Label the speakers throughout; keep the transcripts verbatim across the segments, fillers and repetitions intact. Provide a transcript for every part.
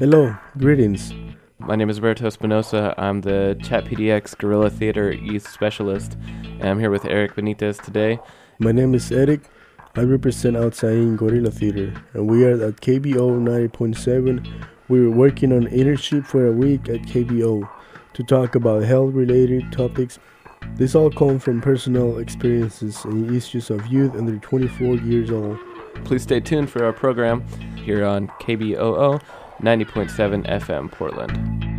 Speaker 1: Hello, greetings.
Speaker 2: My name is Roberto Espinosa. I'm the Chat P D X Guerrilla Theater Youth Specialist, and I'm here with Eric Benitez today.
Speaker 1: My name is Eric. I represent Outside Guerrilla Theater, and we are at K B O ninety point seven. We're working on internship for a week at K B O to talk about health-related topics. This all comes from personal experiences and issues of youth under twenty-four years old.
Speaker 2: Please stay tuned for our program here on K B O O ninety point seven F M Portland.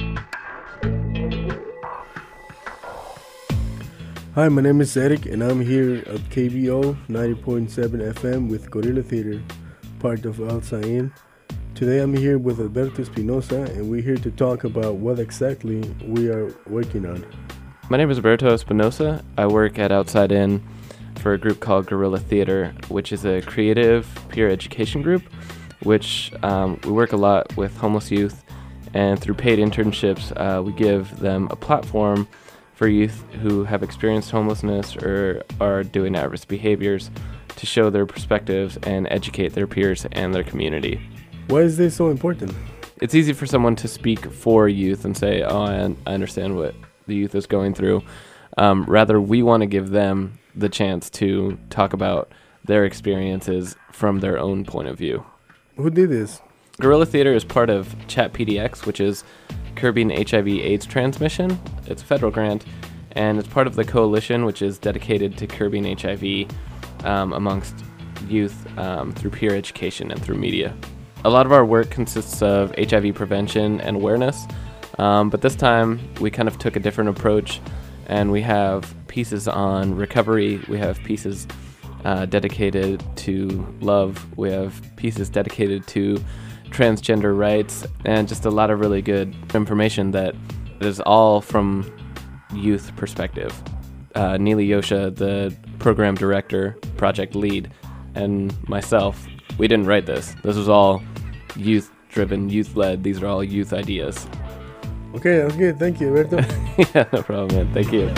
Speaker 1: Hi, my name is Eric, and I'm here at K B O ninety point seven F M with Guerrilla Theater, part of Outside In. Today I'm here with Alberto Espinosa, and we're here to talk about what exactly we are working on.
Speaker 2: My name is Roberto Espinosa. I work at Outside In for a group called Guerrilla Theater, which is a creative peer education group, which um, we work a lot with homeless youth, and through paid internships, uh, we give them a platform for youth who have experienced homelessness or are doing at-risk behaviors to show their perspectives and educate their peers and their community.
Speaker 1: Why is this so important?
Speaker 2: It's easy for someone to speak for youth and say, oh, I, I understand what the youth is going through. Um, rather, we want to give them the chance to talk about their experiences from their own point of view.
Speaker 1: Who did this?
Speaker 2: Guerrilla Theater is part of Chat P D X, which is Curbing H I V AIDS Transmission. It's a federal grant, and it's part of the coalition, which is dedicated to curbing H I V um, amongst youth um, through peer education and through media. A lot of our work consists of H I V prevention and awareness, um, but this time we kind of took a different approach, and we have pieces on recovery, we have pieces uh, dedicated to love, we have pieces dedicated to transgender rights, and just a lot of really good information that is all from youth perspective. Uh, Neely Yosha, the program director, project lead, and myself, we didn't write this. This was all youth-driven, youth-led. These are all youth ideas.
Speaker 1: Okay, that's good. Thank you, Alberto.
Speaker 2: Yeah, no problem, man. Thank you.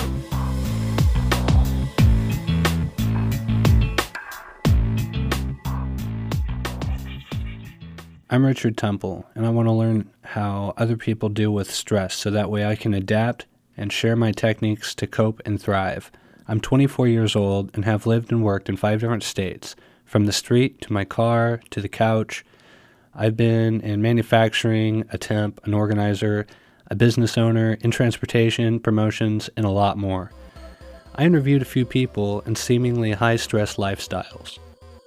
Speaker 3: I'm Richard Temple, and I want to learn how other people deal with stress so that way I can adapt and share my techniques to cope and thrive. I'm twenty-four years old and have lived and worked in five different states, from the street to my car to the couch. I've been in manufacturing, a temp, an organizer, a business owner, in transportation, promotions, and a lot more. I interviewed a few people in seemingly high-stress lifestyles.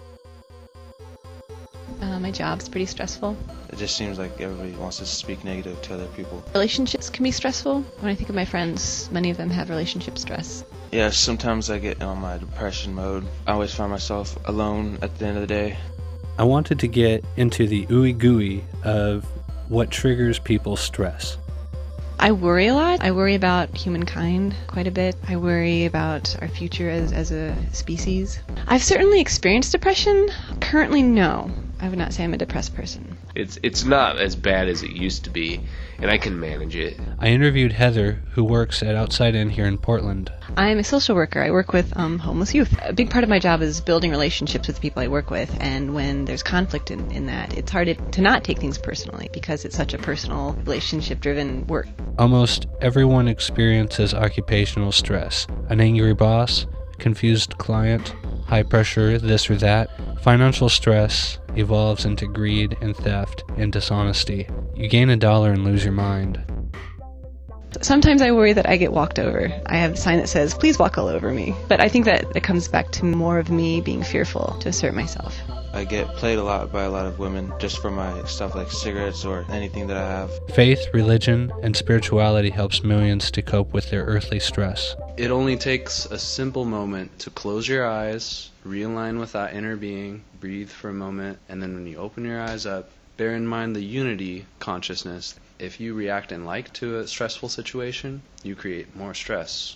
Speaker 4: Uh, my job's pretty stressful.
Speaker 5: It just seems like everybody wants to speak negative to other people.
Speaker 4: Relationships can be stressful. When I think of my friends, many of them have relationship stress.
Speaker 5: Yeah, sometimes I get on my depression mode. I always find myself alone at the end of the day.
Speaker 3: I wanted to get into the ooey gooey of what triggers people's stress.
Speaker 4: I worry a lot. I worry about humankind quite a bit. I worry about our future as, as a species. I've certainly experienced depression. Currently, no. I would not say I'm a depressed person.
Speaker 6: It's it's not as bad as it used to be, and I can manage it.
Speaker 3: I interviewed Heather, who works at Outside In here in Portland.
Speaker 4: I'm a social worker. I work with um, homeless youth. A big part of my job is building relationships with the people I work with, and when there's conflict in, in that, it's hard to, to not take things personally because it's such a personal, relationship-driven work.
Speaker 3: Almost everyone experiences occupational stress. An angry boss, confused client, high pressure, this or that. Financial stress evolves into greed and theft and dishonesty. You gain a dollar and lose your mind.
Speaker 4: Sometimes I worry that I get walked over. I have a sign that says, please walk all over me. But I think that it comes back to more of me being fearful to assert myself.
Speaker 5: I get played a lot by a lot of women just for my stuff like cigarettes or anything that I have.
Speaker 3: Faith, religion, and spirituality helps millions to cope with their earthly stress.
Speaker 7: It only takes a simple moment to close your eyes, realign with that inner being, breathe for a moment, and then when you open your eyes up, bear in mind the unity consciousness. If you react in like to a stressful situation, you create more stress.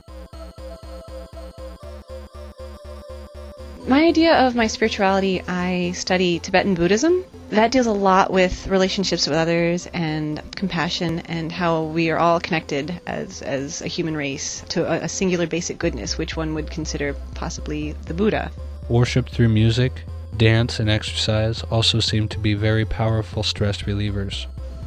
Speaker 4: My idea of my spirituality, I study Tibetan Buddhism. That deals a lot with relationships with others and compassion and how we are all connected as, as a human race to a, a singular basic goodness, which one would consider possibly the Buddha.
Speaker 3: Worship through music, dance, and exercise also seem to be very powerful stress relievers.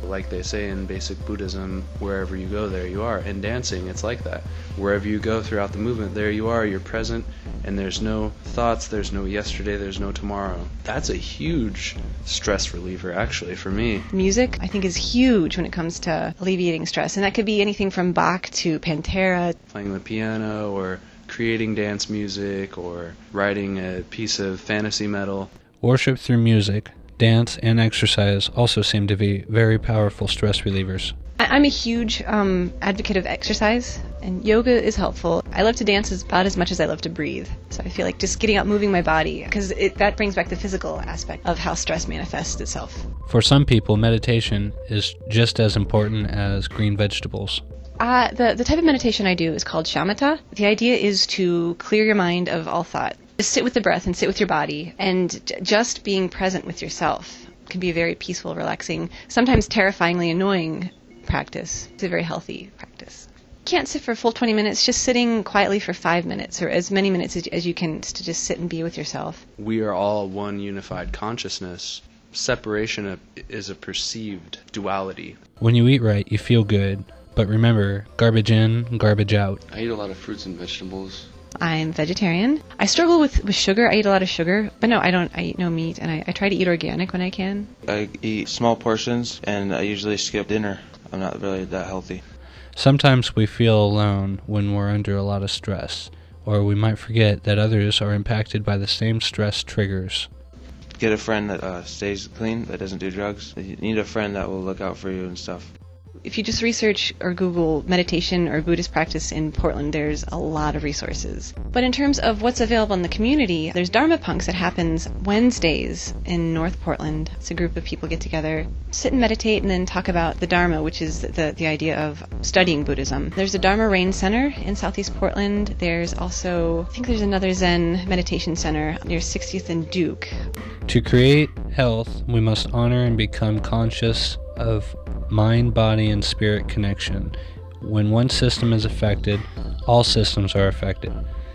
Speaker 7: Like they say in basic Buddhism, wherever you go, there you are. In dancing, it's like that. Wherever you go throughout the movement, there you are, you're present, and there's no thoughts, there's no yesterday, there's no tomorrow. That's a huge stress reliever, actually, for me.
Speaker 4: Music, I think, is huge when it comes to alleviating stress, and that could be anything from Bach to Pantera.
Speaker 7: Playing the piano, or creating dance music, or writing a piece of fantasy metal.
Speaker 3: Worship through music, dance, and exercise also seem to be very powerful stress relievers.
Speaker 4: I- I'm a huge um, advocate of exercise, and yoga is helpful. I love to dance as, about as much as I love to breathe. So I feel like just getting out, moving my body, because that brings back the physical aspect of how stress manifests itself.
Speaker 3: For some people, meditation is just as important as green vegetables.
Speaker 4: Uh, the, the type of meditation I do is called shamatha. The idea is to clear your mind of all thought. Just sit with the breath and sit with your body, and j- just being present with yourself can be a very peaceful, relaxing, sometimes terrifyingly annoying practice. It's a very healthy practice. You can't sit for a full twenty minutes, just sitting quietly for five minutes or as many minutes as, as you can to just sit and be with yourself.
Speaker 7: We are all one unified consciousness. Separation is a perceived duality.
Speaker 3: When you eat right, you feel good. But remember, garbage in, garbage out.
Speaker 6: I eat a lot of fruits and vegetables.
Speaker 4: I'm vegetarian. I struggle with, with sugar. I eat a lot of sugar. But no, I don't. I eat no meat, and I, I try to eat organic when I can.
Speaker 5: I eat small portions, and I usually skip dinner. I'm not really that healthy.
Speaker 3: Sometimes we feel alone when we're under a lot of stress, or we might forget that others are impacted by the same stress triggers.
Speaker 5: Get a friend that uh, stays clean, that doesn't do drugs. You need a friend that will look out for you and stuff.
Speaker 4: If you just research or Google meditation or Buddhist practice in Portland, there's a lot of resources. But in terms of what's available in the community, there's Dharma Punks that happens Wednesdays in North Portland. It's a group of people get together, sit and meditate, and then talk about the Dharma, which is the, the idea of studying Buddhism. There's a Dharma Rain Center in Southeast Portland. There's also, I think there's another Zen meditation center near sixtieth and Duke.
Speaker 3: To create health, we must honor and become conscious of mind, body, and spirit connection. When one system is affected, all systems are affected.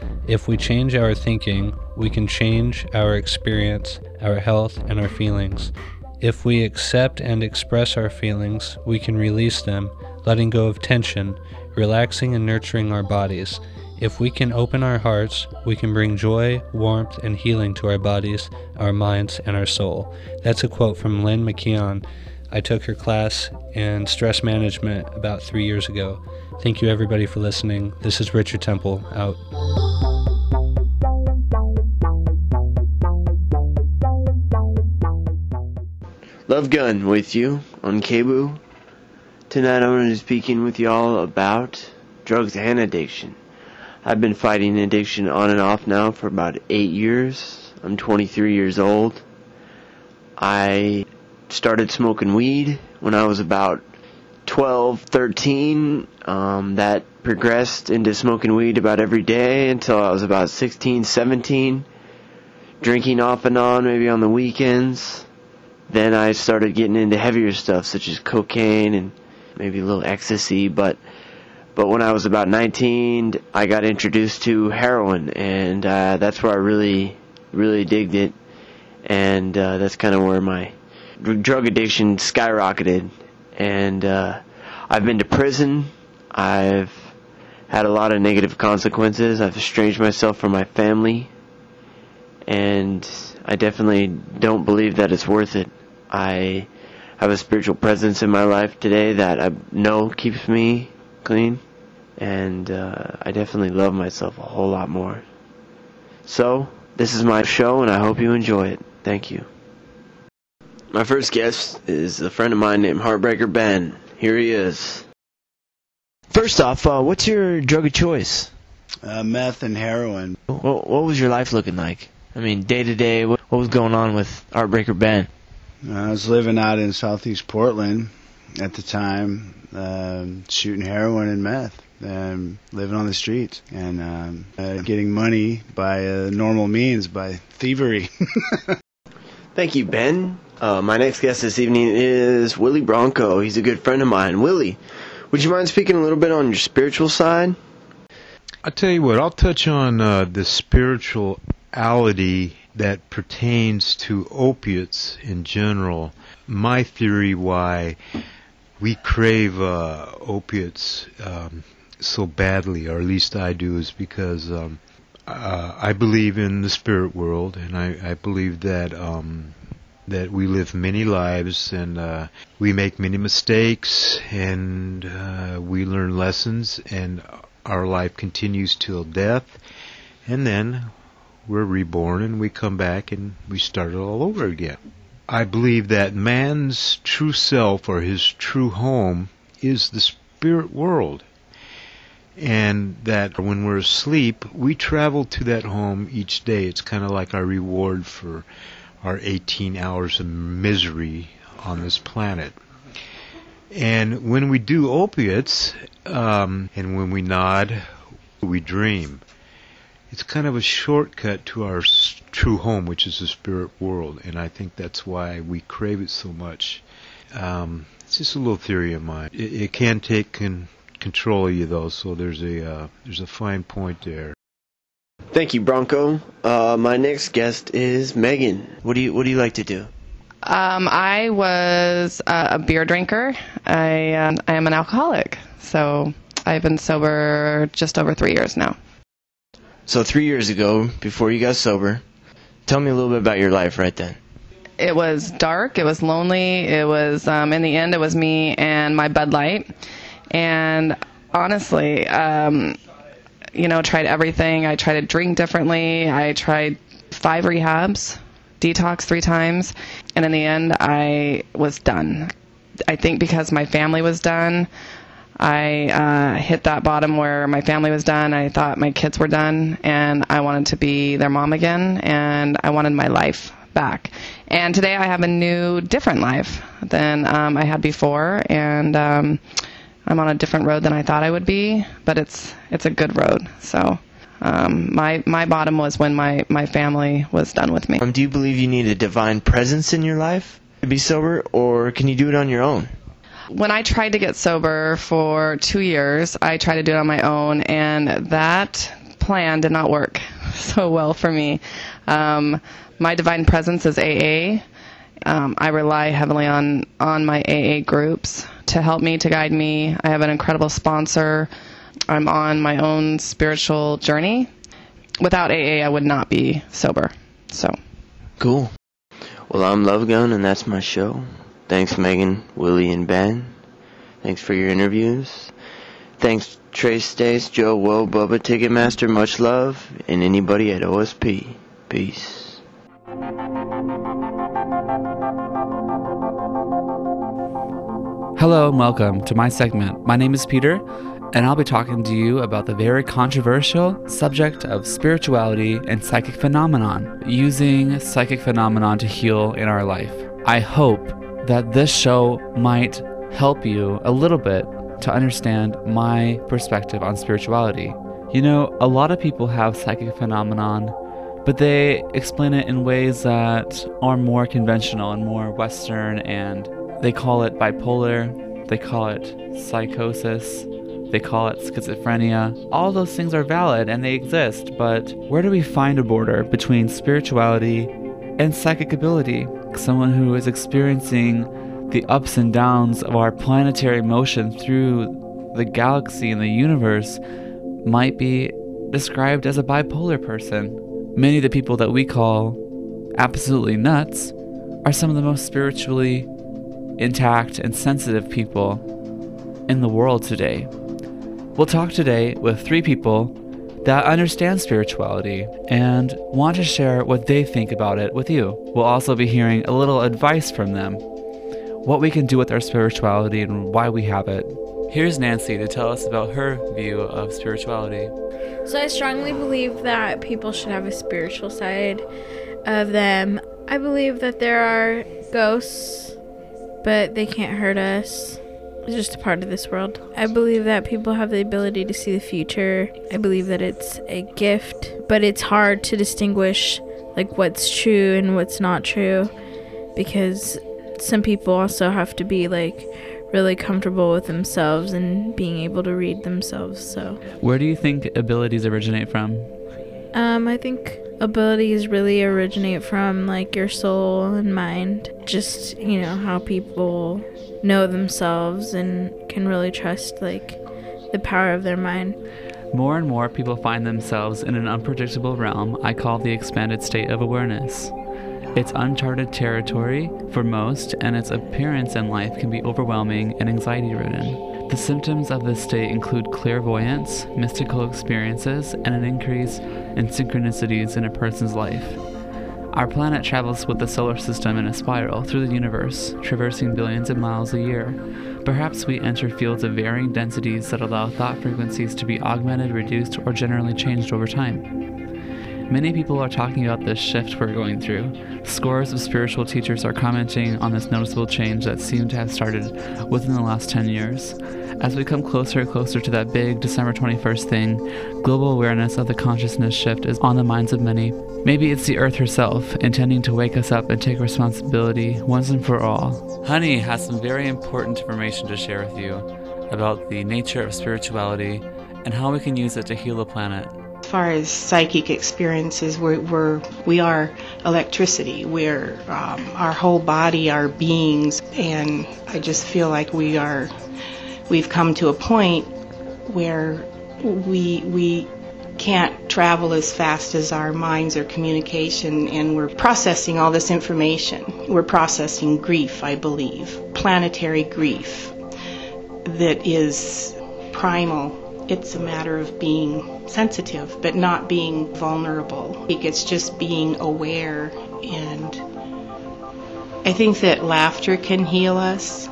Speaker 3: If we change our thinking, we can change our experience, our health, and our feelings. If we accept and express our feelings, we can release them, letting go of tension, relaxing and nurturing our bodies. If we can open our hearts, we can bring joy, warmth, and healing to our bodies, our minds, and our soul. That's a quote from Lynn McKeon. I took her class in stress management about three years ago. Thank you, everybody, for listening. This is Richard Temple, out.
Speaker 8: Love Gun with you on K B O O. Tonight I'm going to be speaking with y'all about drugs and addiction. I've been fighting addiction on and off now for about eight years. I'm twenty-three years old. I started smoking weed when I was about twelve, thirteen. Um, that progressed into smoking weed about every day until I was about sixteen, seventeen. Drinking off and on, maybe on the weekends. Then I started getting into heavier stuff such as cocaine and maybe a little ecstasy. But but when I was about nineteen, I got introduced to heroin, and uh, that's where I really, really digged it. And uh, that's kind of where my drug addiction skyrocketed. And uh, I've been to prison. I've had a lot of negative consequences. I've estranged myself from my family. And I definitely don't believe that it's worth it. I have a spiritual presence in my life today that I know keeps me clean. And uh, I definitely love myself a whole lot more. So, this is my show, and I hope you enjoy it. Thank you. My first guest is a friend of mine named Heartbreaker Ben. Here he is. First off, uh, what's your drug of choice?
Speaker 9: Uh, meth and heroin.
Speaker 8: What, what was your life looking like? I mean, day to day, what, what was going on with Heartbreaker Ben?
Speaker 9: I was living out in Southeast Portland at the time, um, shooting heroin and meth, and living on the streets, and um, uh, getting money by uh, normal means, by thievery.
Speaker 8: Thank you, Ben. Uh, my next guest this evening is Willie Bronco. He's a good friend of mine. Willie, would you mind speaking a little bit on your spiritual side?
Speaker 10: I'll tell you what, I'll touch on uh, the spirituality that pertains to opiates in general. My theory why we crave uh, opiates um, so badly, or at least I do, is because um, uh, I believe in the spirit world, and I, I believe that um, that we live many lives, and uh, we make many mistakes, and uh, we learn lessons, and our life continues till death, and then we're reborn, and we come back, and we start it all over again. I believe that man's true self, or his true home, is the spirit world. And that when we're asleep, we travel to that home each day. It's kind of like our reward for our eighteen hours of misery on this planet. And when we do opiates, um, and when we nod, we dream. It's kind of a shortcut to our s- true home, which is the spirit world, and I think that's why we crave it so much. Um, it's just a little theory of mine. It, it can take con- control of you, though, so there's a uh, there's a fine point there.
Speaker 8: Thank you, Bronco. Uh, my next guest is Megan. What do you What do you like to do?
Speaker 11: Um, I was uh, a beer drinker. I um, I am an alcoholic, so I've been sober just over three years now.
Speaker 8: So three years ago, before you got sober, tell me a little bit about your life right then.
Speaker 11: It was dark. It was lonely. It was, um, in the end, it was me and my Bud Light. And honestly, um, you know, tried everything. I tried to drink differently. I tried five rehabs, detox three times. And in the end, I was done. I think because my family was done, I uh, hit that bottom where my family was done. I thought my kids were done, and I wanted to be their mom again, and I wanted my life back. And today I have a new, different life than um, I had before, and um, I'm on a different road than I thought I would be, but it's it's a good road. So um, my my bottom was when my, my family was done with me.
Speaker 8: Um, do you believe you need a divine presence in your life to be sober, or can you do it on your own?
Speaker 11: When I tried to get sober for two years, I tried to do it on my own, and that plan did not work so well for me. Um, my divine presence is A A. Um, I rely heavily on, on my A A groups to help me, to guide me. I have an incredible sponsor. I'm on my own spiritual journey. Without A A, I would not be sober. So,
Speaker 8: cool. Well, I'm Love Gun, and that's my show. Thanks, Megan, Willie, and Ben. Thanks for your interviews. Thanks, Trace, Stace, Joe, Woe, Bubba, Ticketmaster, much love, and anybody at O S P. Peace.
Speaker 12: Hello and welcome to my segment. My name is Peter, and I'll be talking to you about the very controversial subject of spirituality and psychic phenomenon, using psychic phenomenon to heal in our life. I hope that this show might help you a little bit to understand my perspective on spirituality. You know, a lot of people have psychic phenomenon, but they explain it in ways that are more conventional and more Western, and they call it bipolar, they call it psychosis, they call it schizophrenia. All those things are valid and they exist, but where do we find a border between spirituality and psychic ability? Someone who is experiencing the ups and downs of our planetary motion through the galaxy and the universe might be described as a bipolar person. Many of the people that we call absolutely nuts are some of the most spiritually intact and sensitive people in the world today. We'll talk today with three people that understand spirituality and want to share what they think about it with you. We'll also be hearing a little advice from them, what we can do with our spirituality and why we have it. Here's Nancy to tell us about her view of spirituality.
Speaker 13: So I strongly believe that people should have a spiritual side of them. I believe that there are ghosts, but they can't hurt us. It's just a part of this world. I believe that people have the ability to see the future. I believe that it's a gift, but it's hard to distinguish like what's true and what's not true, because some people also have to be like really comfortable with themselves and being able to read themselves. So
Speaker 12: where do you think abilities originate from?
Speaker 13: Um, I think abilities really originate from like your soul and mind. Just, you know, how people know themselves and can really trust like the power of their mind.
Speaker 12: More and more people find themselves in an unpredictable realm I call the expanded state of awareness. It's uncharted territory for most, and its appearance in life can be overwhelming and anxiety-ridden. The symptoms of this state include clairvoyance, mystical experiences, and an increase in synchronicities in a person's life. Our planet travels with the solar system in a spiral through the universe, traversing billions of miles a year. Perhaps we enter fields of varying densities that allow thought frequencies to be augmented, reduced, or generally changed over time. Many people are talking about this shift we're going through. Scores of spiritual teachers are commenting on this noticeable change that seemed to have started within the last ten years. As we come closer and closer to that big December twenty-first thing, global awareness of the consciousness shift is on the minds of many. Maybe it's the Earth herself, intending to wake us up and take responsibility once and for all. Honey has some very important information to share with you about the nature of spirituality and how we can use it to heal the planet.
Speaker 14: As far as psychic experiences, we're, we're we are electricity. We're um, our whole body, our beings, and I just feel like we are. We've come to a point where we we can't travel as fast as our minds or communication, and we're processing all this information. We're processing grief, I believe, planetary grief that is primal. It's a matter of being sensitive, but not being vulnerable. It's just being aware, and I think that laughter can heal us.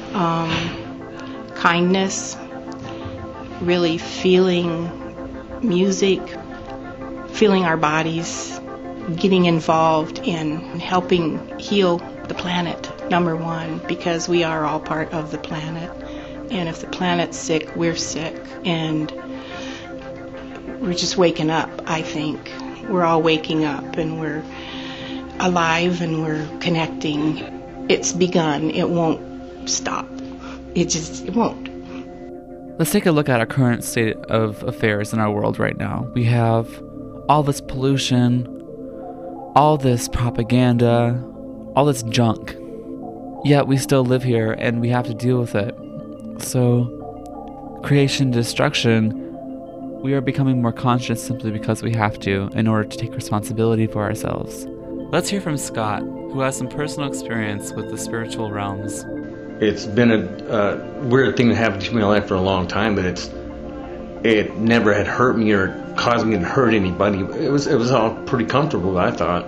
Speaker 14: Um, kindness, really feeling music, feeling our bodies, getting involved in helping heal the planet, number one, because we are all part of the planet. And if the planet's sick, we're sick. And we're just waking up, I think. We're all waking up, and we're alive, and we're connecting. It's begun. It won't stop. It just, it won't.
Speaker 12: Let's take a look at our current state of affairs in our world right now. We have all this pollution, all this propaganda, all this junk. Yet we still live here, and we have to deal with it. So, creation, destruction, we are becoming more conscious simply because we have to in order to take responsibility for ourselves. Let's hear from Scott, who has some personal experience with the spiritual realms.
Speaker 15: It's been a uh, weird thing that happened to me in my life for a long time, but it's it never had hurt me or caused me to hurt anybody. It was it was all pretty comfortable, I thought.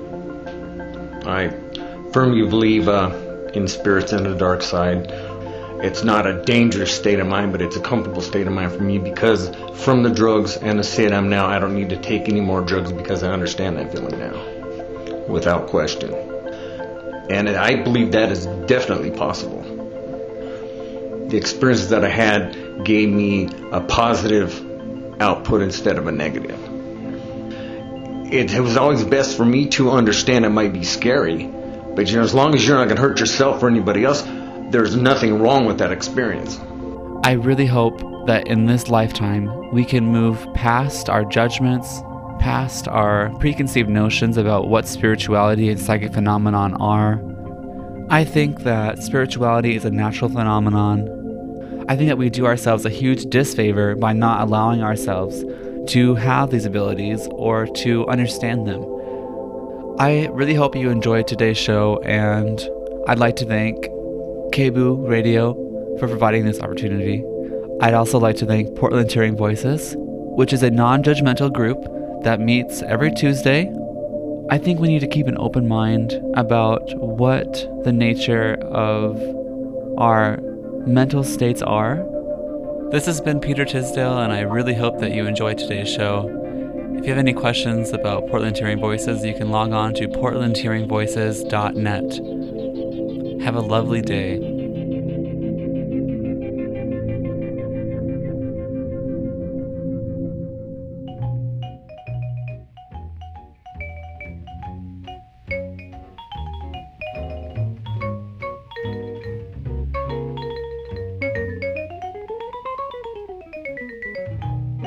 Speaker 15: I firmly believe uh, in spirits and the dark side. It's not a dangerous state of mind, but it's a comfortable state of mind for me because from the drugs and the state I'm now, I don't need to take any more drugs because I understand that feeling now, without question. And I believe that is definitely possible. The experiences that I had gave me a positive output instead of a negative. It, it was always best for me to understand it might be scary, but you know, as long as you're not going to hurt yourself or anybody else, there's nothing wrong with that experience.
Speaker 12: I really hope that in this lifetime we can move past our judgments, past our preconceived notions about what spirituality and psychic phenomenon are. I think that spirituality is a natural phenomenon. I think that we do ourselves a huge disfavor by not allowing ourselves to have these abilities or to understand them. I really hope you enjoyed today's show, and I'd like to thank K B O O Radio for providing this opportunity. I'd also like to thank Portland Hearing Voices, which is a non-judgmental group that meets every Tuesday. I think we need to keep an open mind about what the nature of our mental states are. This has been Peter Tisdale, and I really hope that you enjoyed today's show. If you have any questions about Portland Hearing Voices, you can log on to portland hearing voices dot net. Have a lovely day.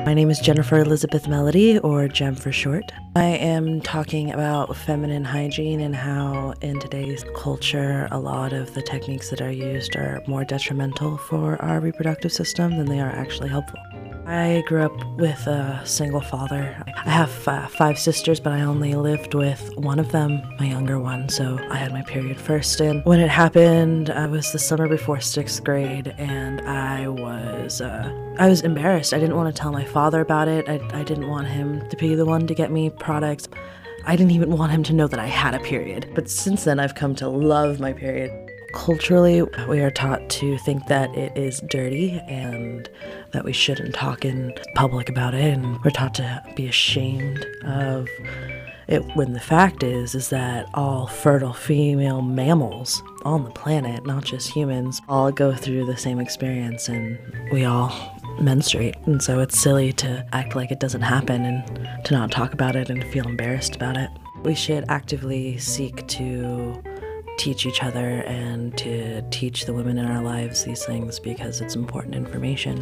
Speaker 16: My name is Jennifer Elizabeth Melody, or Jem for short. I am talking about feminine hygiene and how in today's culture a lot of the techniques that are used are more detrimental for our reproductive system than they are actually helpful. I grew up with a single father. I have uh, five sisters, but I only lived with one of them, my younger one, so I had my period first. And when it happened, I was the summer before sixth grade, and I was uh, I was embarrassed. I didn't want to tell my father about it. I, I didn't want him to be the one to get me products. I didn't even want him to know that I had a period. But since then, I've come to love my period. Culturally, we are taught to think that it is dirty and that we shouldn't talk in public about it, and we're taught to be ashamed of it, when the fact is is that all fertile female mammals on the planet, not just humans, all go through the same experience, and we all menstruate. And so it's silly to act like it doesn't happen and to not talk about it and feel embarrassed about it. We should actively seek to teach each other and to teach the women in our lives these things, because it's important information.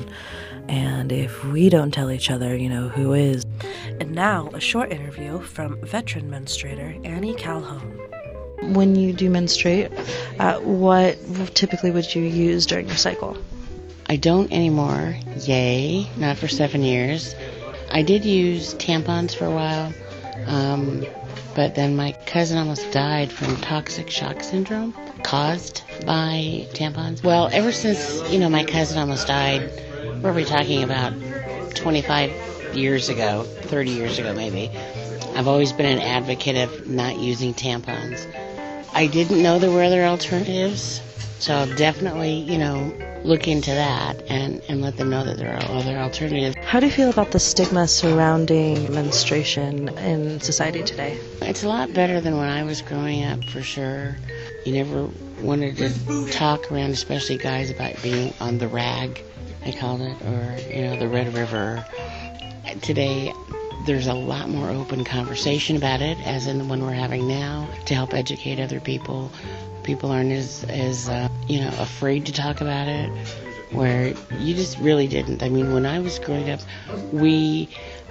Speaker 16: And if we don't tell each other, you know, who is? And now, a short interview from veteran menstruator Annie Calhoun.
Speaker 17: When you do menstruate, uh, what typically would you use during your cycle?
Speaker 18: I don't anymore. Yay. Not for seven years. I did use tampons for a while. Um... But then my cousin almost died from toxic shock syndrome caused by tampons. Well, ever since, you know, my cousin almost died, what are we talking about, twenty-five years ago, thirty years ago maybe, I've always been an advocate of not using tampons. I didn't know there were other alternatives, so I'll definitely, you know, look into that and, and let them know that there are other alternatives.
Speaker 17: How do you feel about the stigma surrounding menstruation in society today?
Speaker 18: It's a lot better than when I was growing up, for sure. You never wanted to talk around, especially guys, about being on the rag, I called it, or, you know, the Red River. Today, there's a lot more open conversation about it, as in the one we're having now, to help educate other people. People aren't as, as uh, you know, afraid to talk about it, where you just really didn't. I mean, when I was growing up, we,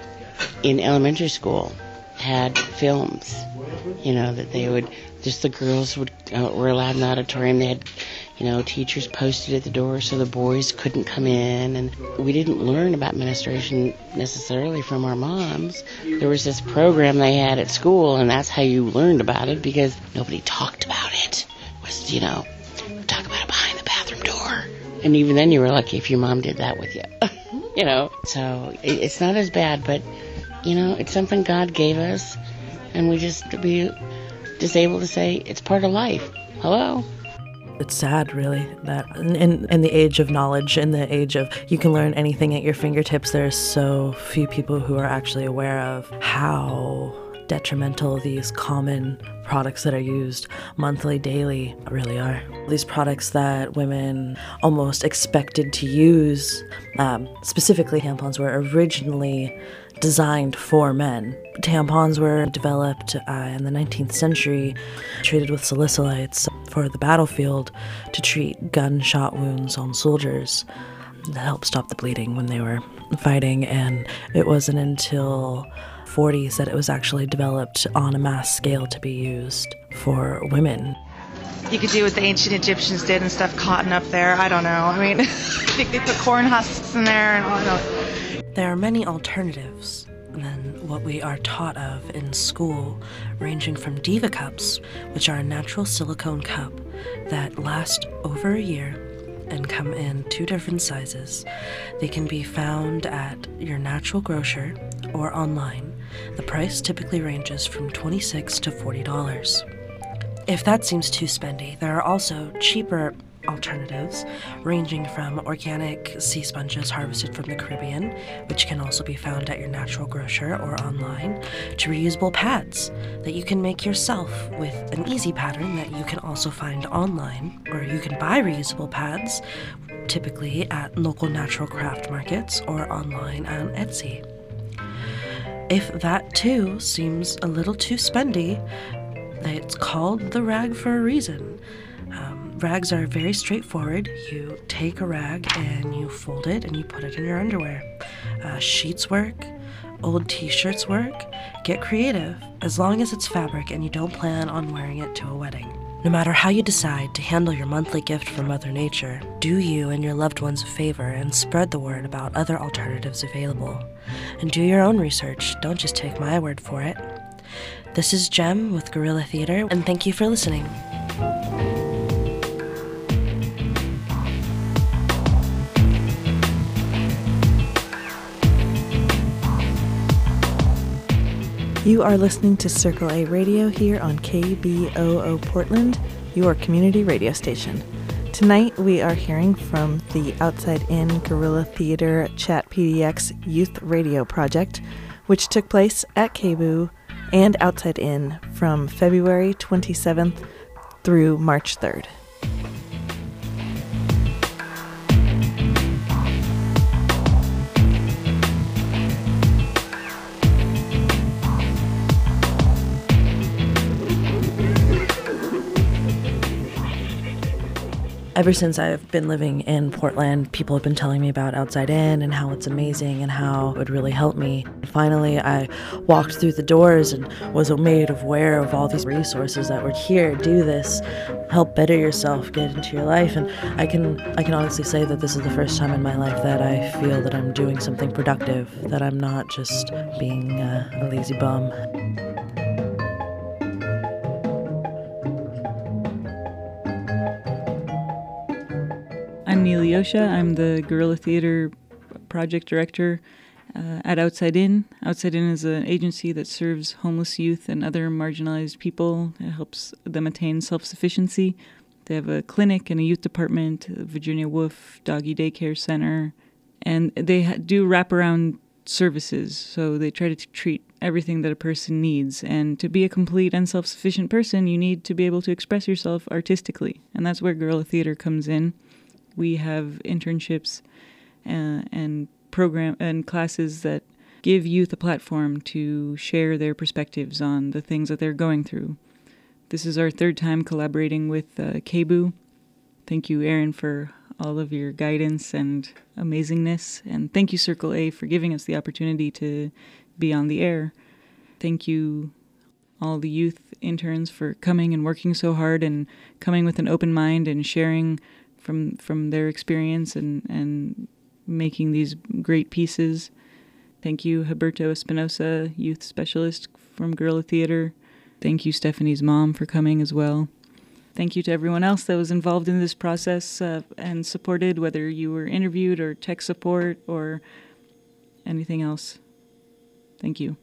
Speaker 18: in elementary school, had films, you know, that they would, just the girls would uh, were allowed in the auditorium. They had, you know, teachers posted at the door so the boys couldn't come in, and we didn't learn about menstruation necessarily from our moms. There was this program they had at school, and that's how you learned about it, because nobody talked about it. Was, you know, talk about it behind the bathroom door. And even then you were lucky if your mom did that with you. You know, so it, it's not as bad, but, you know, it's something God gave us, and we just to be just able to say it's part of life. Hello?
Speaker 16: It's sad, really, that in, in, in the age of knowledge, in the age of you can learn anything at your fingertips, there's so few people who are actually aware of how detrimental these common products that are used monthly, daily really are. These products that women almost expected to use, um, specifically tampons, were originally designed for men. Tampons were developed uh, in the nineteenth century, treated with salicylates for the battlefield to treat gunshot wounds on soldiers to help stop the bleeding when they were fighting, and it wasn't until forties that it was actually developed on a mass scale to be used for women.
Speaker 17: You could do what the ancient Egyptians did and stuff cotton up there. I don't know. I mean, I think they put corn husks in there and all that.
Speaker 16: There are many alternatives than what we are taught of in school, ranging from Diva cups, which are a natural silicone cup that last over a year and come in two different sizes. They can be found at your natural grocer or online. The price typically ranges from twenty-six dollars to forty dollars. If that seems too spendy, there are also cheaper alternatives, ranging from organic sea sponges harvested from the Caribbean, which can also be found at your natural grocer or online, to reusable pads that you can make yourself with an easy pattern that you can also find online, or you can buy reusable pads, typically at local natural craft markets or online on Etsy. If that too seems a little too spendy, it's called the rag for a reason. Um, Rags are very straightforward. You take a rag and you fold it and you put it in your underwear. Uh, sheets work, old t-shirts work. Get creative, as long as it's fabric and you don't plan on wearing it to a wedding. No matter how you decide to handle your monthly gift from Mother Nature, do you and your loved ones a favor and spread the word about other alternatives available. And do your own research, don't just take my word for it. This is Jem with Guerrilla Theater, and thank you for listening.
Speaker 19: You are listening to Circle A Radio here on K B O O Portland, your community radio station. Tonight we are hearing from the Outside In Guerrilla Theater Chat P D X Youth Radio Project, which took place at K B O O and Outside In from February twenty-seventh through March third.
Speaker 16: Ever since I've been living in Portland, people have been telling me about Outside In and how it's amazing and how it would really help me. Finally, I walked through the doors and was made aware of all these resources that were here. Do this, help better yourself, get into your life. And I can I can honestly say that this is the first time in my life that I feel that I'm doing something productive, that I'm not just being uh, a lazy bum.
Speaker 20: I'm Neil Yosha. I'm the Guerrilla Theater Project Director uh, at Outside In. Outside In is an agency that serves homeless youth and other marginalized people. It helps them attain self-sufficiency. They have a clinic and a youth department, a Virginia Woolf Doggy Daycare Center, and they ha- do wraparound services. So they try to t- treat everything that a person needs. And to be a complete and self-sufficient person, you need to be able to express yourself artistically. And that's where Guerrilla Theater comes in. We have internships uh, and program and classes that give youth a platform to share their perspectives on the things that they're going through. This is our third time collaborating with uh, K B O O. Thank you, Aaron, for all of your guidance and amazingness. And thank you, Circle A, for giving us the opportunity to be on the air. Thank you, all the youth interns, for coming and working so hard and coming with an open mind and sharing from from their experience and, and making these great pieces. Thank you, Huberto Espinosa, youth specialist from Guerrilla Theater. Thank you, Stephanie's mom, for coming as well. Thank you to everyone else that was involved in this process uh, and supported, whether you were interviewed or tech support or anything else. Thank you.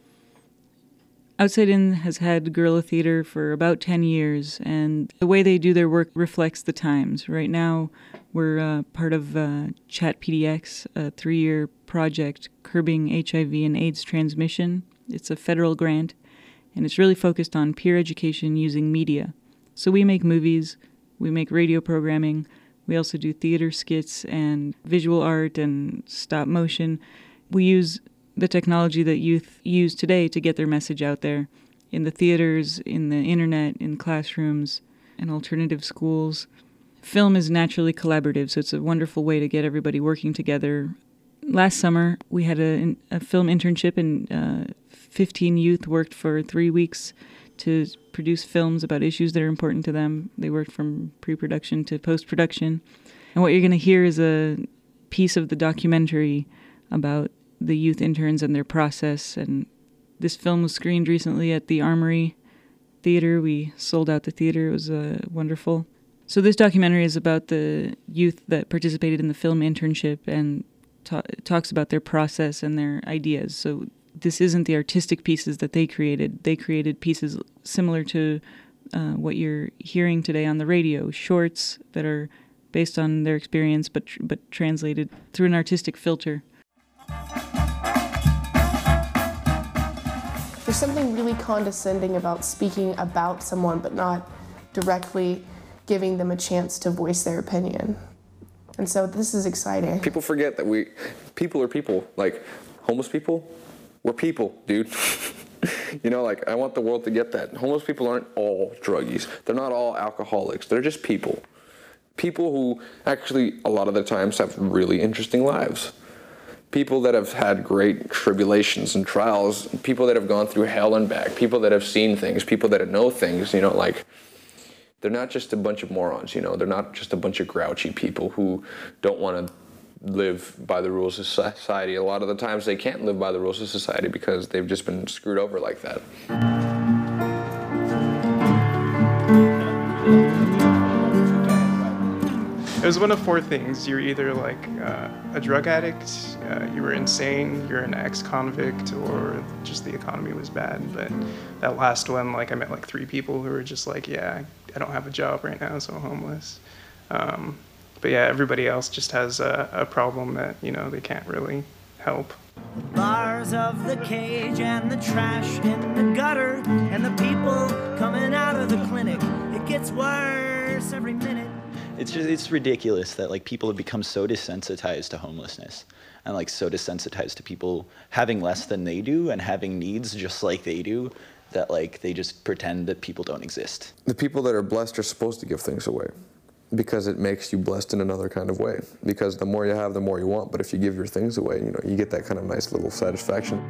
Speaker 20: Outside In has had Guerrilla Theater for about ten years, and the way they do their work reflects the times. Right now, we're uh, part of uh, Chat P D X, a three-year project curbing H I V and AIDS transmission. It's a federal grant, and it's really focused on peer education using media. So we make movies, we make radio programming, we also do theater skits and visual art and stop motion. We use the technology that youth use today to get their message out there in the theaters, in the internet, in classrooms, and alternative schools. Film is naturally collaborative, so it's a wonderful way to get everybody working together. Last summer, we had a, a film internship, and uh, fifteen youth worked for three weeks to produce films about issues that are important to them. They worked from pre-production to post-production. And what you're going to hear is a piece of the documentary about the youth interns and their process. And this film was screened recently at the Armory Theater. We sold out the theater. It was uh, wonderful. So this documentary is about the youth that participated in the film internship and ta- talks about their process and their ideas. So this isn't the artistic pieces that they created. They created pieces similar to uh, what you're hearing today on the radio, shorts that are based on their experience but tr- but translated through an artistic filter.
Speaker 21: There's something really condescending about speaking about someone but not directly giving them a chance to voice their opinion. And so this is exciting.
Speaker 22: People forget that we, people are people. Like, homeless people, we're people, dude.
Speaker 1: You know, like, I want the world to get that. Homeless people aren't all druggies. They're not all alcoholics. They're just people. People who actually, a lot of the times, have really interesting lives. People that have had great tribulations and trials. People that have gone through hell and back. People that have seen things. People that know things, you know, like, they're not just a bunch of morons, you know. They're not just a bunch of grouchy people who don't want to live by the rules of society. A lot of the times they can't live by the rules of society because they've just been screwed over like that.
Speaker 22: It was one of four things. You're either like uh, a drug addict, uh, you were insane, you're an ex-convict, or just the economy was bad. But that last one, like I met like three people who were just like, yeah, I don't have a job right now, so I'm homeless. Um, but yeah, everybody else just has a, a problem that, you know, they can't really help.
Speaker 23: Bars of the cage and the trash in the gutter and the people coming out of the clinic. It gets worse every minute.
Speaker 24: It's just, it's ridiculous that like people have become so desensitized to homelessness and like so desensitized to people having less than they do and having needs just like they do, that like they just pretend that people don't exist.
Speaker 1: The people that are blessed are supposed to give things away because it makes you blessed in another kind of way. Because the more you have, the more you want. But if you give your things away, you know, you get that kind of nice little satisfaction.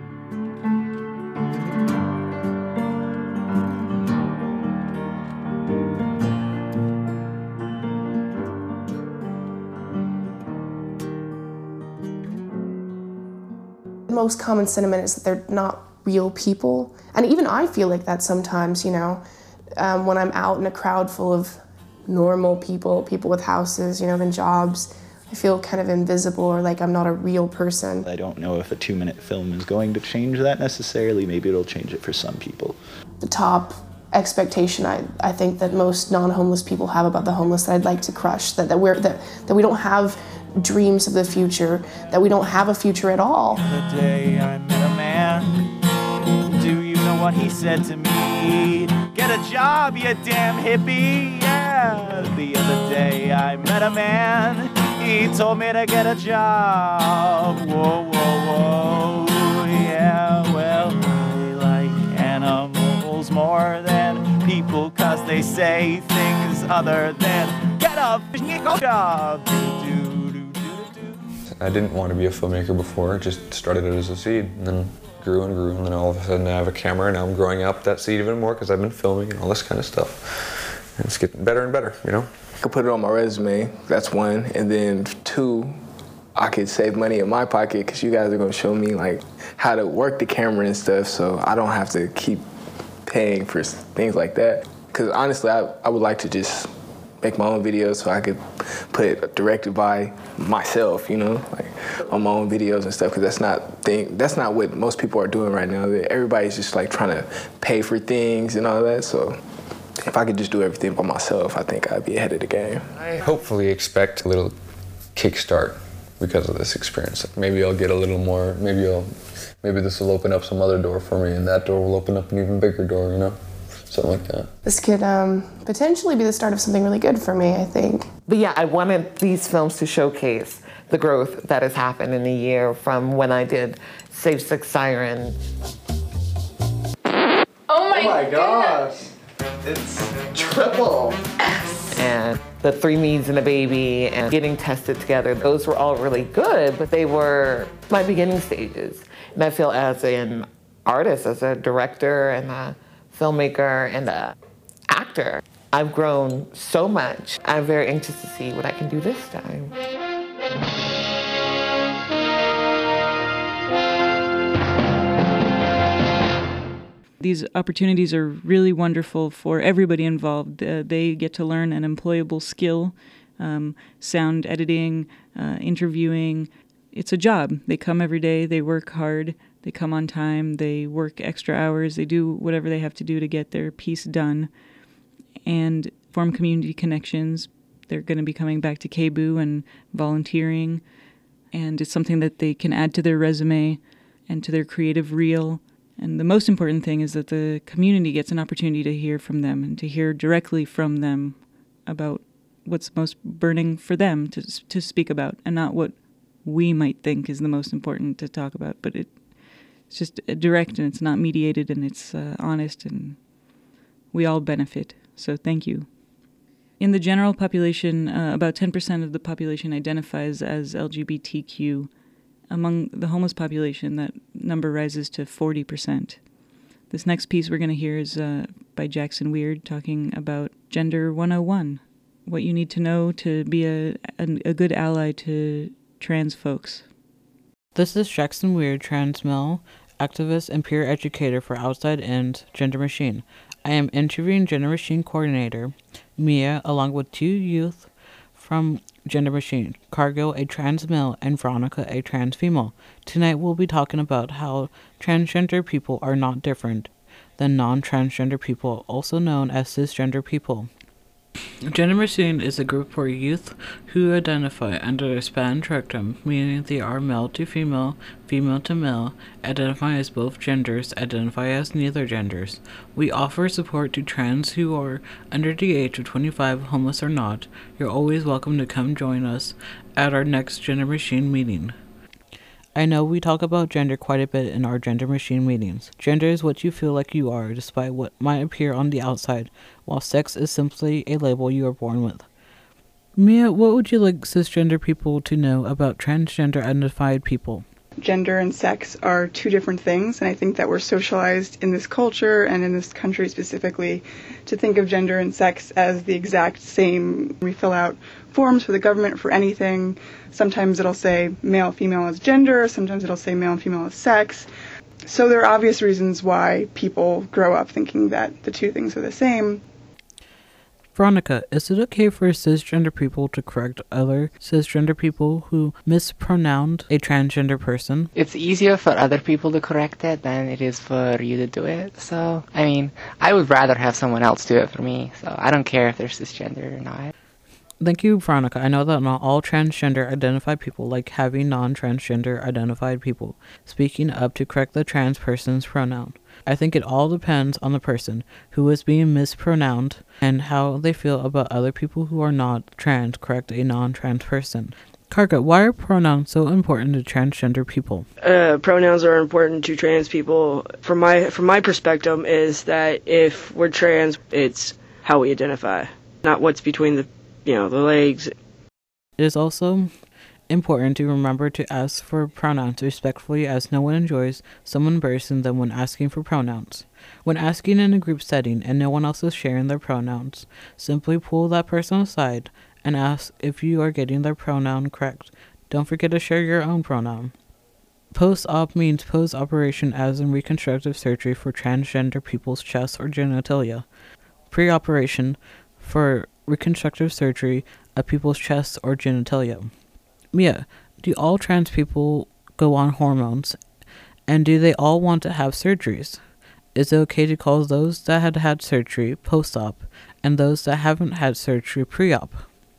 Speaker 21: The most common sentiment is that they're not real people. And even I feel like that sometimes, you know, um, when I'm out in a crowd full of normal people, people with houses, you know, and jobs, I feel kind of invisible or like I'm not a real person.
Speaker 24: I don't know if a two-minute film is going to change that necessarily. Maybe it'll change it for some people.
Speaker 21: The top expectation I, I think that most non-homeless people have about the homeless that I'd like to crush, that, that, we're, that, that we don't have dreams of the future, that we don't have a future at all.
Speaker 23: The day I met a man, do you know what he said to me? Get a job, you damn hippie, yeah. The other day I met a man, he told me to get a job. Whoa, whoa, whoa, yeah, well, I like animals more than people, cause they say things other than get a job.
Speaker 1: I didn't want to be a filmmaker before, just started it as a seed, and then grew and grew, and then all of a sudden I have a camera, and now I'm growing out that seed even more because I've been filming and all this kind of stuff. And it's getting better and better, you know?
Speaker 25: I could put it on my resume, that's one, and then two, I could save money in my pocket because you guys are going to show me like how to work the camera and stuff, so I don't have to keep paying for things like that. Because honestly, I, I would like to just make my own videos so I could put it directed by myself, you know, like on my own videos and stuff, because that's not thing, that's not what most people are doing right now. Everybody's just like trying to pay for things and all that, so if I could just do everything by myself, I think I'd be ahead of the game.
Speaker 1: I hopefully expect a little kickstart because of this experience. Maybe I'll get a little more, maybe I'll, maybe this will open up some other door for me, and that door will open up an even bigger door, you know? Something like that.
Speaker 21: This could um, potentially be the start of something really good for me, I think.
Speaker 26: But yeah, I wanted these films to showcase the growth that has happened in a year from when I did Safe Sex Siren.
Speaker 27: Oh my,
Speaker 26: oh my
Speaker 27: gosh.
Speaker 26: It's triple. And the three me's and a baby and getting tested together, those were all really good, but they were my beginning stages. And I feel as an artist, as a director and a filmmaker and an actor, I've grown so much. I'm very anxious to see what I can do this time.
Speaker 20: These opportunities are really wonderful for everybody involved. Uh, they get to learn an employable skill, um, sound editing, uh, interviewing. It's a job. They come every day, they work hard, they come on time, they work extra hours, they do whatever they have to do to get their piece done and form community connections. They're going to be coming back to K B U and volunteering, and it's something that they can add to their resume and to their creative reel. And the most important thing is that the community gets an opportunity to hear from them and to hear directly from them about what's most burning for them to to speak about, and not what we might think is the most important to talk about. But it It's just direct and it's not mediated and it's uh, honest and we all benefit. So thank you. In the general population, uh, about ten percent of the population identifies as L G B T Q. Among the homeless population, that number rises to forty percent. This next piece we're going to hear is uh, by Jackson Weird talking about Gender one oh one, what you need to know to be a, a, a good ally to trans folks.
Speaker 2: This is Jackson Weird, trans male, activist and peer educator for Outside In's Gender Machine. I am interviewing Gender Machine coordinator, Mia, along with two youth from Gender Machine, Cargo, a trans male, and Veronica, a trans female. Tonight we'll be talking about how transgender people are not different than non-transgender people, also known as cisgender people. Gender Machine is a group for youth who identify under the spectrum, meaning they are male to female, female to male, identify as both genders, identify as neither genders. We offer support to trans who are under the age of twenty-five, homeless or not. You're always welcome to come join us at our next Gender Machine meeting. I know we talk about gender quite a bit in our Gender Machine meetings. Gender is what you feel like you are, despite what might appear on the outside, while sex is simply a label you are born with. Mia, what would you like cisgender people to know about transgender identified people?
Speaker 3: Gender and sex are two different things, and I think that we're socialized in this culture and in this country specifically to think of gender and sex as the exact same. We fill out forms for the government for anything. Sometimes it'll say male, female as gender, sometimes it'll say male and female as sex. So there are obvious reasons why people grow up thinking that the two things are the same.
Speaker 2: Veronica, is it okay for cisgender people to correct other cisgender people who mispronounced a transgender person?
Speaker 4: It's easier for other people to correct it than it is for you to do it. So, I mean, I would rather have someone else do it for me. So I don't care if they're cisgender or not.
Speaker 2: Thank you, Veronica. I know that not all transgender identified people like having non-transgender identified people speaking up to correct the trans person's pronoun. I think it all depends on the person who is being mispronounced and how they feel about other people who are not trans correct a non-trans person. Karga, why are pronouns so important to transgender people?
Speaker 5: Uh, pronouns are important to trans people. From my from my perspective is that if we're trans, it's how we identify, not what's between the you know the legs.
Speaker 2: It is also important to remember to ask for pronouns respectfully, as no one enjoys someone embarrassing them when asking for pronouns. When asking in a group setting and no one else is sharing their pronouns, simply pull that person aside and ask if you are getting their pronoun correct. Don't forget to share your own pronoun. Post-op means post-operation, as in reconstructive surgery for transgender people's chests or genitalia. Pre-operation for reconstructive surgery of people's chests or genitalia. Mia, do all trans people go on hormones, and do they all want to have surgeries? Is it okay to call those that had had surgery post-op and those that haven't had surgery pre-op?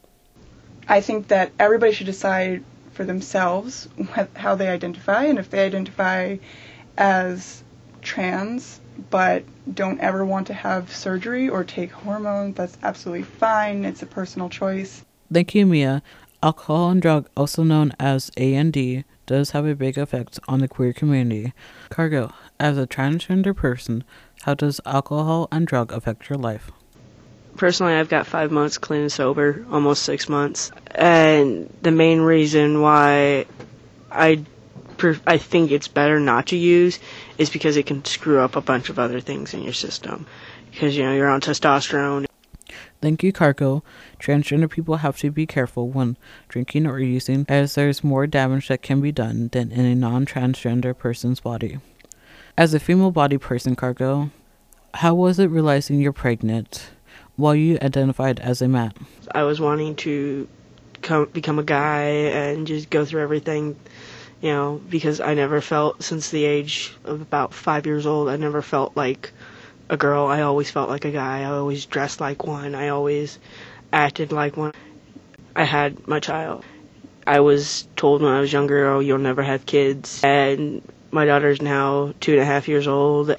Speaker 3: I think that everybody should decide for themselves wh- how they identify, and if they identify as trans but don't ever want to have surgery or take hormones, that's absolutely fine. It's a personal choice.
Speaker 2: Thank you, Mia. Alcohol and drug, also known as A and D, does have a big effect on the queer community. Cargo, as a transgender person, how does alcohol and drug affect your life?
Speaker 5: Personally, I've got five months clean and sober, almost six months. And the main reason why I I think it's better not to use is because it can screw up a bunch of other things in your system. Because, you know, you're on testosterone.
Speaker 2: Thank you, Cargo. Transgender people have to be careful when drinking or using, as there's more damage that can be done than in a non-transgender person's body. As a female body person, Cargo, how was it realizing you're pregnant while you identified as a man?
Speaker 5: I was wanting to come, become a guy and just go through everything, you know, because I never felt, since the age of about five years old, I never felt like a girl. I always felt like a guy. I always dressed like one. I always acted like one. I had my child. I was told when I was younger, oh, you'll never have kids. And my daughter's now two and a half years old.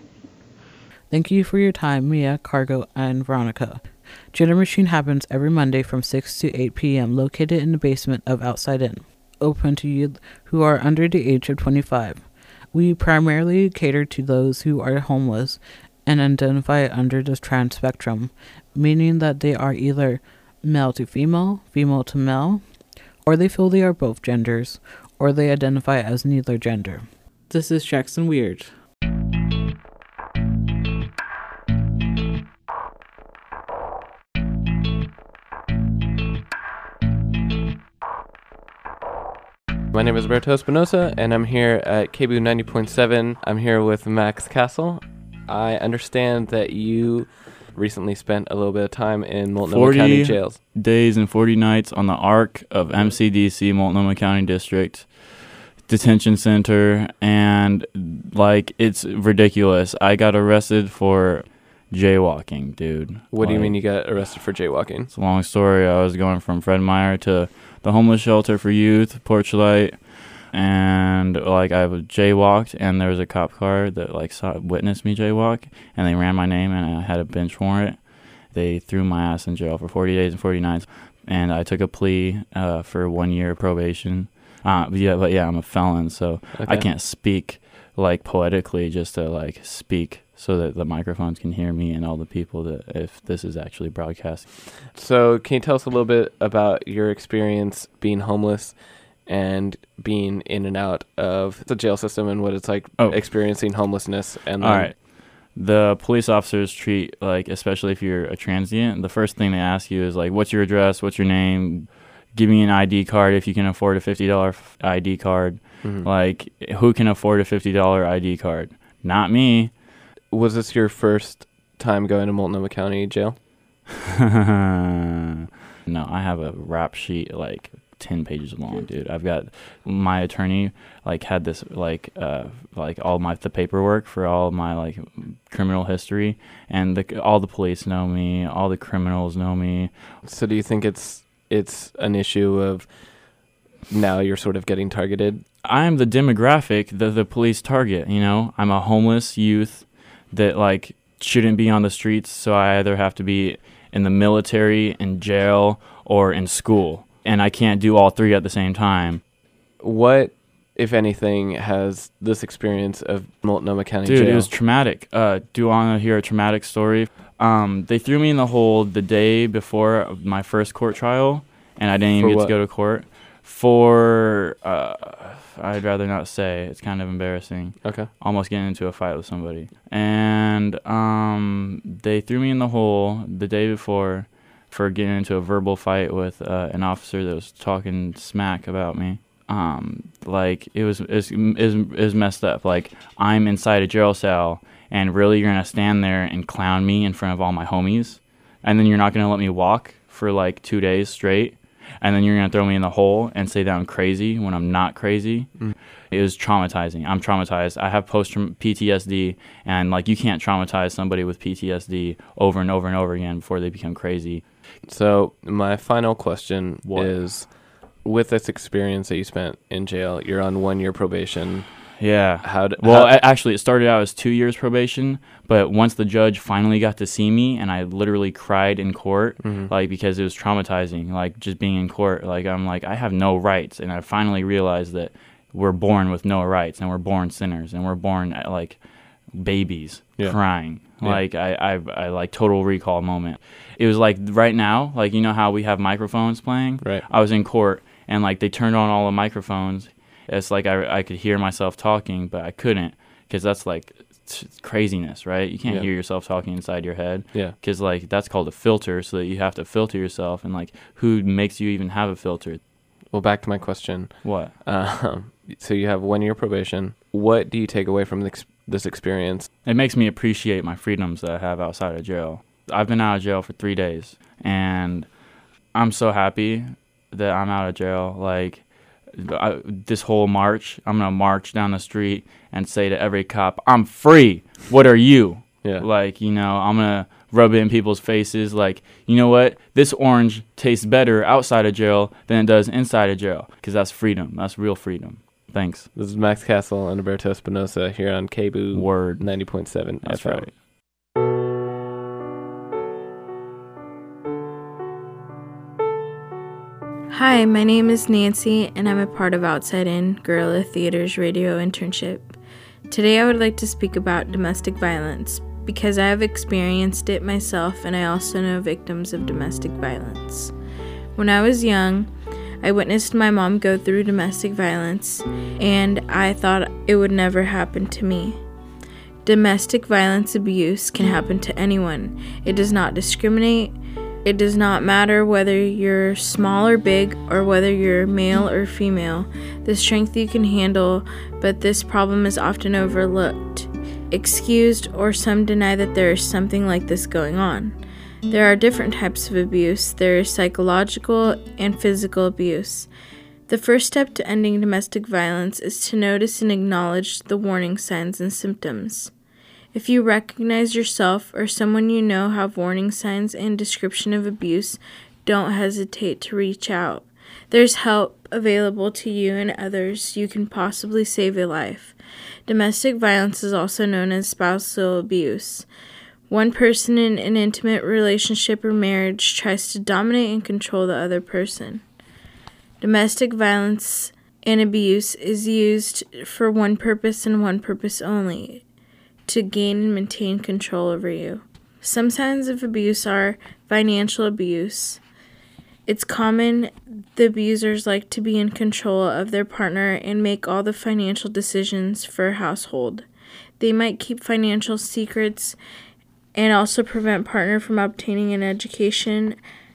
Speaker 2: Thank you for your time, Mia, Cargo, and Veronica. Gender Machine happens every Monday from six to eight p.m. located in the basement of Outside In, open to youth who are under the age of twenty-five. We primarily cater to those who are homeless and identify under the trans spectrum, meaning that they are either male to female, female to male, or they feel they are both genders, or they identify as neither gender. This is Jackson Weird.
Speaker 6: My name is Roberto Espinosa, and I'm here at K B O ninety point seven. I'm here with Max Castle. I understand that you recently spent a little bit of time in Multnomah County jails.
Speaker 7: forty days and forty nights on the ARC of M C D C, Multnomah County District Detention Center, and, like, it's ridiculous. I got arrested for jaywalking, dude.
Speaker 6: What
Speaker 7: like,
Speaker 6: do you mean you got arrested for jaywalking?
Speaker 7: It's a long story. I was going from Fred Meyer to the homeless shelter for youth, Porchlight, and like I was jaywalked, and there was a cop car that like saw witnessed me jaywalk, and they ran my name, and I had a bench warrant. They threw my ass in jail for forty days and forty nights, and I took a plea uh, for one year probation. Uh, but yeah, but yeah, I'm a felon, so
Speaker 6: Okay.
Speaker 7: I can't speak like poetically, just to like speak so that the microphones can hear me and all the people that if this is actually broadcast.
Speaker 6: So can you tell us a little bit about your experience being homeless and being in and out of the jail system and what it's like
Speaker 7: Oh.
Speaker 6: experiencing homelessness? And
Speaker 7: All
Speaker 6: then-
Speaker 7: right. The police officers treat, like, especially if you're a transient, the first thing they ask you is, like, what's your address? What's your name? Give me an I D card if you can afford a fifty dollars I D card.
Speaker 6: Mhm.
Speaker 7: Like, who can afford a fifty dollars I D card? Not me.
Speaker 6: Was this your first time going to Multnomah County jail?
Speaker 7: No, I have a rap sheet like ten pages long, dude. I've got my attorney like had this like uh like all my the paperwork for all my like criminal history, and the all the police know me, all the criminals know me.
Speaker 6: So do you think it's it's an issue of now you're sort of getting targeted?
Speaker 7: I'm the demographic that the police target, you know? I'm a homeless youth that like shouldn't be on the streets, so I either have to be in the military, in jail, or in school. And I can't do all three at the same time.
Speaker 6: What, if anything, has this experience of Multnomah County
Speaker 7: Dude,
Speaker 6: jail?
Speaker 7: it was traumatic. Uh, do you want to hear a traumatic story? Um, they threw me in the hole the day before my first court trial, and I didn't even
Speaker 6: For
Speaker 7: get
Speaker 6: what?
Speaker 7: to go to court. For, uh, I'd rather not say. It's kind of embarrassing.
Speaker 6: Okay.
Speaker 7: Almost getting into a fight with somebody. And um, they threw me in the hole the day before for getting into a verbal fight with uh, an officer that was talking smack about me. Um, like, it was, it was, it was, it was messed up. Like, I'm inside a jail cell, and really you're going to stand there and clown me in front of all my homies? And then you're not going to let me walk for, like, two days straight? And then you're going to throw me in the hole and say that I'm crazy when I'm not crazy?
Speaker 6: Mm.
Speaker 7: It was traumatizing. I'm traumatized. I have post-P T S D, and, like, you can't traumatize somebody with P T S D over and over and over again before they become crazy.
Speaker 6: So my final question
Speaker 7: What?
Speaker 6: is, with this experience that you spent in jail, you're on one year probation.
Speaker 7: Yeah.
Speaker 6: How? d-
Speaker 7: Well,
Speaker 6: how-
Speaker 7: a- actually, it started out as two years probation, but once the judge finally got to see me, and I literally cried in court,
Speaker 6: Mhm.
Speaker 7: like, because it was traumatizing, like, just being in court. Like, I'm like, I have no rights, and I finally realized that we're born with no rights, and we're born sinners, and we're born, uh, like, babies
Speaker 6: Yeah.
Speaker 7: crying.
Speaker 6: Yeah.
Speaker 7: Like, I, I, I, like, total recall moment. It was like, right now, like, you know how we have microphones playing?
Speaker 6: Right.
Speaker 7: I was in court, and, like, they turned on all the microphones. It's like I, I could hear myself talking, but I couldn't, because that's like t- craziness, right? You can't
Speaker 6: Yeah.
Speaker 7: hear yourself talking inside your head.
Speaker 6: Yeah.
Speaker 7: Because like that's called a filter, so that you have to filter yourself, and like who makes you even have a filter?
Speaker 6: Well, back to my question.
Speaker 7: What?
Speaker 6: Um, so you have one year probation. What do you take away from this, this experience?
Speaker 7: It makes me appreciate my freedoms that I have outside of jail. I've been out of jail for three days, and I'm so happy that I'm out of jail. Like, I, this whole march, I'm going to march down the street and say to every cop, I'm free. What are you?
Speaker 6: Yeah.
Speaker 7: Like, you know, I'm going to rub it in people's faces. Like, you know what? This orange tastes better outside of jail than it does inside of jail, because that's freedom. That's real freedom. Thanks.
Speaker 6: This is Max Castle and Roberto Espinosa here on K B O
Speaker 7: Word.
Speaker 6: ninety point seven
Speaker 7: That's
Speaker 6: F M.
Speaker 7: right.
Speaker 8: Hi, my name is Nancy, and I'm a part of Outside In Guerrilla Theater's radio internship. Today I would like to speak about domestic violence because I have experienced it myself and I also know victims of domestic violence. When I was young, I witnessed my mom go through domestic violence and I thought it would never happen to me. Domestic violence abuse can happen to anyone. It does not discriminate. It does not matter whether you're small or big or whether you're male or female. The strength you can handle, but this problem is often overlooked, excused, or some deny that there is something like this going on. There are different types of abuse. There is psychological and physical abuse. The first step to ending domestic violence is to notice and acknowledge the warning signs and symptoms. If you recognize yourself or someone you know have warning signs and description of abuse, don't hesitate to reach out. There's help available to you and others. You can possibly save a life. Domestic violence is also known as spousal abuse. One person in an intimate relationship or marriage tries to dominate and control the other person. Domestic violence and abuse is used for one purpose and one purpose only: to gain and maintain control over you. Some signs of abuse are financial abuse. It's common the abusers like to be in control of their partner and make all the financial decisions for a household. They might keep financial secrets and also prevent partner from obtaining an education.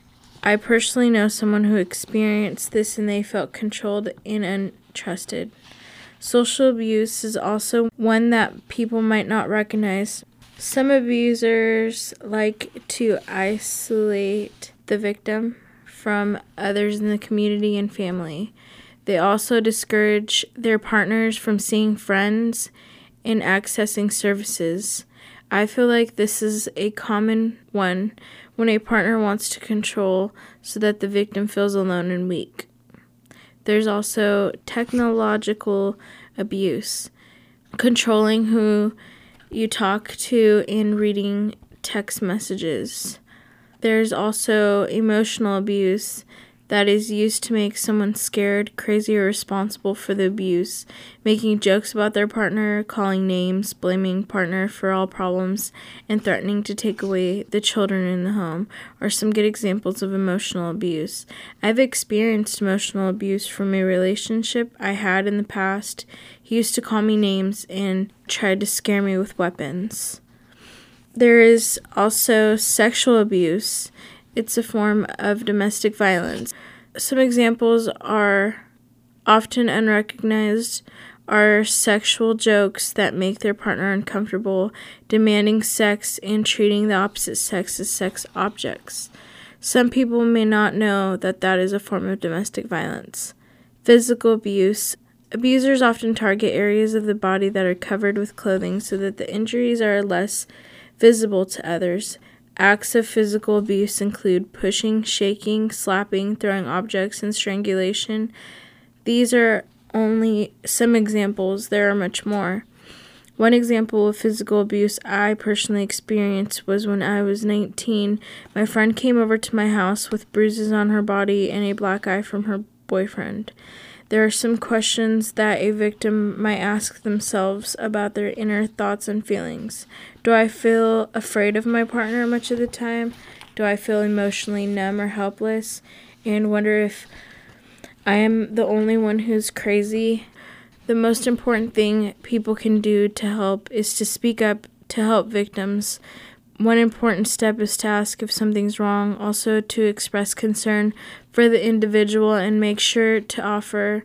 Speaker 8: I personally know someone who experienced this and they felt controlled and untrusted. Social abuse is also one that people might not recognize. Some abusers like to isolate the victim from others in the community and family. They also discourage their partners from seeing friends and accessing services. I feel like this is a common one when a partner wants to control so that the victim feels alone and weak. There's also technological abuse, controlling who you talk to and reading text messages. There's also emotional abuse that is used to make someone scared, crazy, or responsible for the abuse, making jokes about their partner, calling names, blaming partner for all problems, and threatening to take away the children in the home are some good examples of emotional abuse. I've experienced emotional abuse from a relationship I had in the past. He used to call me names and tried to scare me with weapons. There is also sexual abuse. It's a form of domestic violence. Some examples are often unrecognized are sexual jokes that make their partner uncomfortable, demanding sex, and treating the opposite sex as sex objects. Some people may not know that that is a form of domestic violence. Physical abuse. Abusers often target areas of the body that are covered with clothing so that the injuries are less visible to others. Acts of physical abuse include pushing, shaking, slapping, throwing objects, and strangulation. These are only some examples. There are much more. One example of physical abuse I personally experienced was when I was nineteen. My friend came over to my house with bruises on her body and a black eye from her boyfriend. There are some questions that a victim might ask themselves about their inner thoughts and feelings. Do I feel afraid of my partner much of the time? Do I feel emotionally numb or helpless? And wonder if I am the only one who's crazy? The most important thing people can do to help is to speak up to help victims. One important step is to ask if something's wrong, also to express concern for the individual and make sure to offer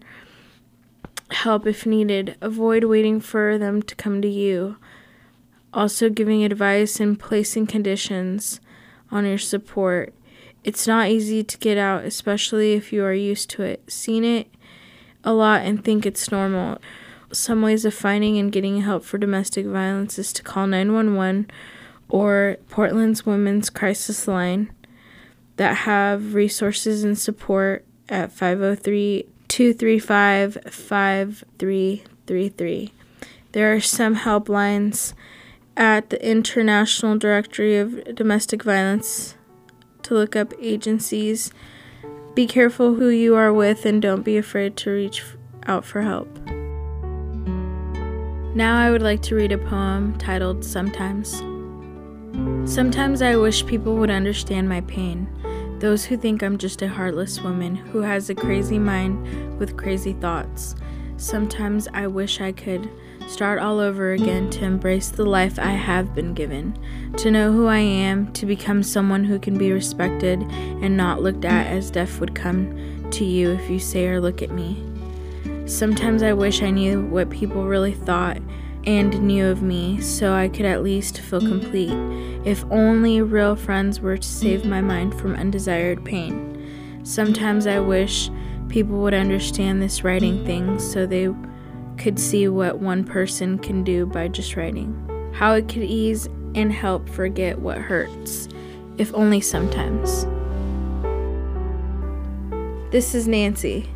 Speaker 8: help if needed. Avoid waiting for them to come to you. Also giving advice and placing conditions on your support. It's not easy to get out, especially if you are used to it, seen it a lot and think it's normal. Some ways of finding and getting help for domestic violence is to call nine one one or Portland's Women's Crisis Line that have resources and support at five oh three, two three five, five three three three. There are some helplines at the International Directory of Domestic Violence to look up agencies. Be careful who you are with and don't be afraid to reach out for help. Now I would like to read a poem titled Sometimes. Sometimes I wish people would understand my pain. Those who think I'm just a heartless woman who has a crazy mind with crazy thoughts. Sometimes I wish I could start all over again to embrace the life I have been given, to know who I am, to become someone who can be respected and not looked at as death would come to you if you say or look at me. Sometimes I wish I knew what people really thought and knew of me so I could at least feel complete, if only real friends were to save my mind from undesired pain. Sometimes I wish people would understand this writing thing so they could see what one person can do by just writing, how it could ease and help forget what hurts, if only sometimes. This is Nancy.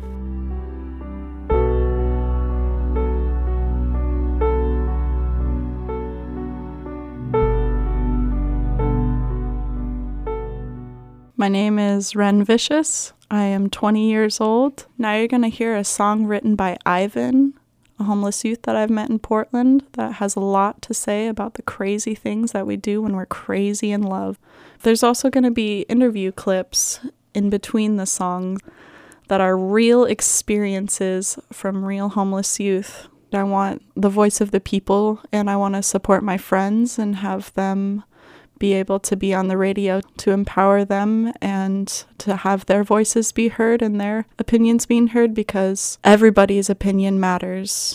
Speaker 9: My name is Ren Vicious. I am twenty years old. Now you're going to hear a song written by Ivan, a homeless youth that I've met in Portland that has a lot to say about the crazy things that we do when we're crazy in love. There's also going to be interview clips in between the songs that are real experiences from real homeless youth. I want the voice of the people, and I want to support my friends and have them be able to be on the radio to empower them and to have their voices be heard and their opinions being heard, because everybody's opinion matters.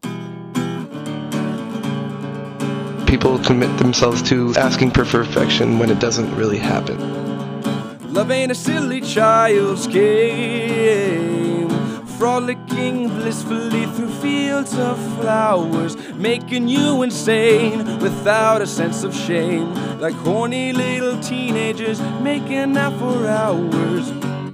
Speaker 10: People commit themselves to asking for perfection when it doesn't really happen.
Speaker 11: Love ain't a silly child's game, frolicking blissfully through fields of flowers, making you insane without a sense of shame, like horny little teenagers making out for hours.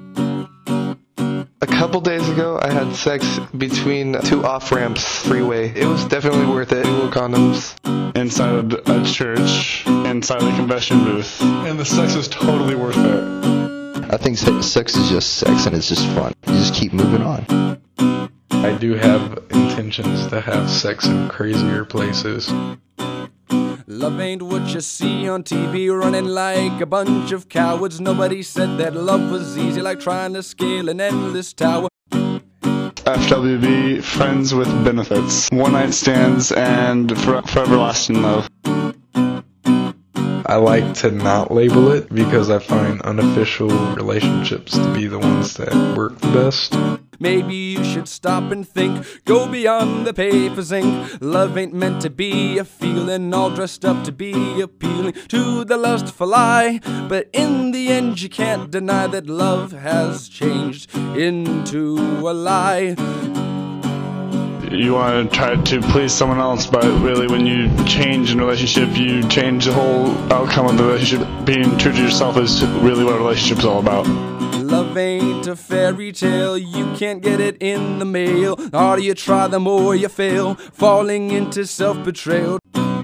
Speaker 10: A couple days ago, I had sex between two off-ramps freeway. It was definitely worth it. Dual condoms.
Speaker 12: Inside a church, inside the confession booth. And the sex is totally worth it.
Speaker 13: I think sex is just sex and it's just fun. You just keep moving on.
Speaker 12: I do have intentions to have sex in crazier places.
Speaker 11: Love ain't what you see on T V, running like a bunch of cowards. Nobody said that love was easy, like trying to scale an endless tower.
Speaker 12: F W B, friends with benefits. One night stands and for, for everlasting love. I like to not label it because I find unofficial relationships to be the ones that work the best.
Speaker 11: Maybe you should stop and think, go beyond the paper's ink. Love ain't meant to be a feeling all dressed up to be appealing to the lustful eye. But in the end you can't deny that love has changed into a lie.
Speaker 12: You want to try to please someone else, but really when you change in a relationship, you change the whole outcome of the relationship. Being true to yourself is really what a relationship is all about.
Speaker 11: Love ain't a fairy tale, you can't get it in the mail. The harder you try, the more you fail, falling into self-betrayal.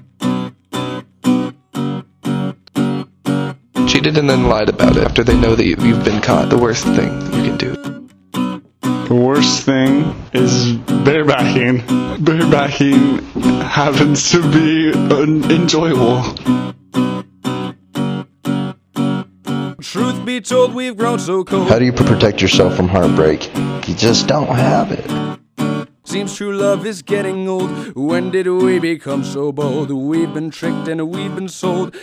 Speaker 10: Cheated and then lied about it after they know that you've been caught. The worst thing you can do.
Speaker 12: The worst thing is barebacking. Barebacking happens to be enjoyable.
Speaker 11: Truth be told, we've grown so cold.
Speaker 13: How do you protect yourself from heartbreak? You just don't have it.
Speaker 11: Seems true love is getting old. When did we become so bold? We've been tricked and we've been sold.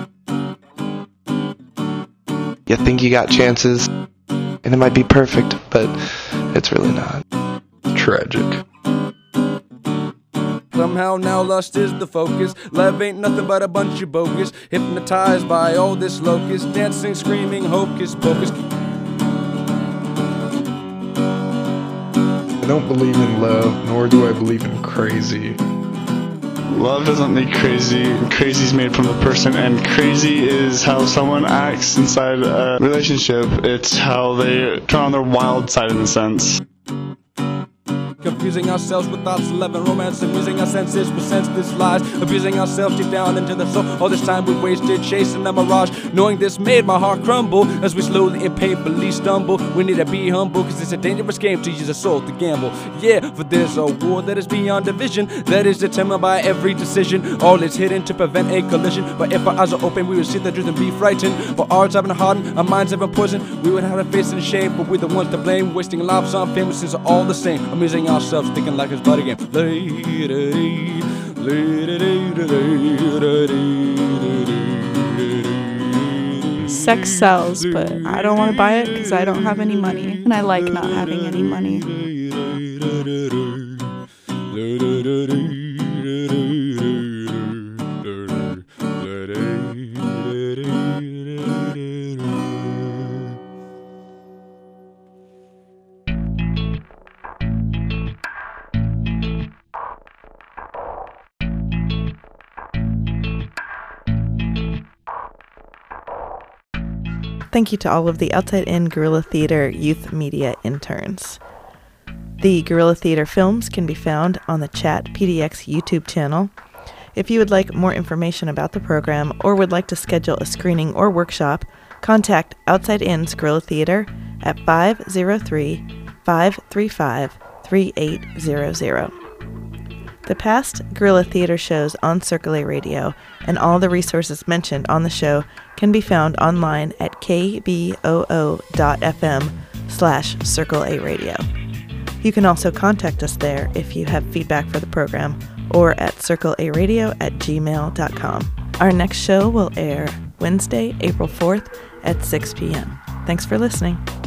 Speaker 10: You think you got chances, and it might be perfect, but it's really not. Tragic.
Speaker 11: Somehow now lust is the focus. Love ain't nothing but a bunch of bogus. Hypnotized by all this locust, dancing, screaming, hocus pocus.
Speaker 12: I don't believe in love, nor do I believe in crazy. Love doesn't make crazy. Crazy's made from the person, and crazy is how someone acts inside a relationship. It's how they turn on their wild side in a sense.
Speaker 11: abusing ourselves with thoughts, love, and romance, amusing our senses with senseless lies, abusing ourselves deep down into the soul. All this time we wasted chasing a mirage, knowing this made my heart crumble as we slowly and painfully stumble. We need to be humble, cause it's a dangerous game to use a soul to gamble. Yeah, for there's a war that is beyond division, that is determined by every decision. All is hidden to prevent a collision, but if our eyes are open, we will see the truth and be frightened. But our hearts haven't hardened, our minds haven't poisoned, we would have to face in shame, but we're the ones to blame. Wasting lives on famous is all the same, amusing ourselves, thinking like it's but a game.
Speaker 9: Sex sells, but I don't want to buy it because I don't have any money, and I like not having any money.
Speaker 14: Thank you to all of the Outside In Guerrilla Theater youth media interns. The Guerrilla Theater films can be found on the Chat P D X YouTube channel. If you would like more information about the program or would like to schedule a screening or workshop, contact Outside In's Guerrilla Theater at five oh three, five three five, three eight zero zero. The past Guerrilla Theater shows on Circle A Radio and all the resources mentioned on the show can be found online at kboo.fm slash Circle A Radio. You can also contact us there if you have feedback for the program or at circlearadio at gmail dot com. Our next show will air Wednesday, April fourth at six p.m. Thanks for listening.